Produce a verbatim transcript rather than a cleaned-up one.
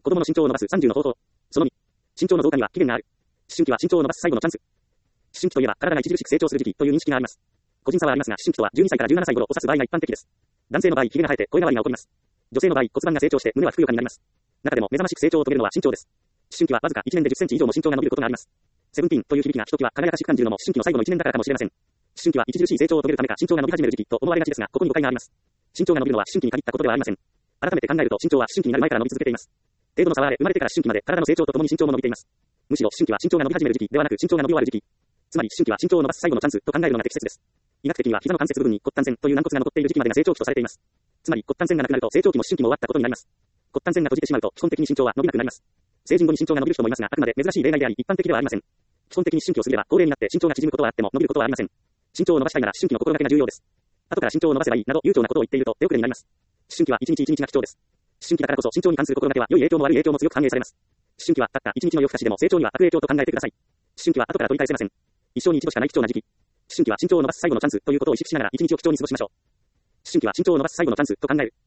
子供の身長を伸ばすさんじゅうの方法。そのに。身長の増加には期限がある。思春期は身長を伸ばす最後のチャンス。思春期といえば体が著しく成長する時期という認識があります。個人差はありますが、思春期とはじゅうにさいからじゅうななさい頃を指す場合が一般的です。男性の場合、髭が生えて声変わりが起こります。女性の場合、骨盤が成長して胸はふくよかになります。中でも目覚ましく成長を遂げるのは身長です。思春期はわずかいちねんでじゅっセンチ以上も身長が伸びることがあります。セブンティーンという響きがひときわ輝かしく感じるのも思春期の最後のいちねんだからかもしれません。思春期は著しい成長を遂げるためか身長が伸び始める時期と思われがちですが、ここに誤解があります。身長が伸びるのは思春期に限ったことではありません。改めて考えると身長は思春期になる前から伸び続けています。程度の差はあれ、生まれてから思春期まで体の成長とともに身長も伸びています。むしろ思春期は身長が伸び始める時期ではなく身長が伸び終わる時期。つまり思春期は身長を伸ばす最後のチャンスと考えるのが適切です。医学的には膝の関節部分に骨端線という軟骨が残っている時期までが成長期とされています。つまり骨端線がなくなると成長期も思春期も終わったことになります。骨端線が閉じてしまうと基本的に身長は伸びなくなります。成人後に身長が伸びる人もいますが、あくまで珍しい例外であり一般的ではありません。基本的に思春期を過ぎれば高齢になって身長が縮むことはあっても伸びることはありません。身長を伸ばしたいなら思春期の心がけが重要です。後から身長を伸ばせばいいなど悠長なことを言っていると手遅れになります。思春期は一日一日が貴重です。思春期だからこそ身長に関する心がけは良い影響も悪い影響も強く反映されます。思春期はたった一日の夜更かしでも成長には悪影響と考えてください。思春期は後から取り返せません。一生に一度しかない貴重な時期。思春期は身長を伸ばす最後のチャンスということを意識しながら一日を貴重に過ごしましょう。思春期は身長を伸ばす最後のチャンスと考える。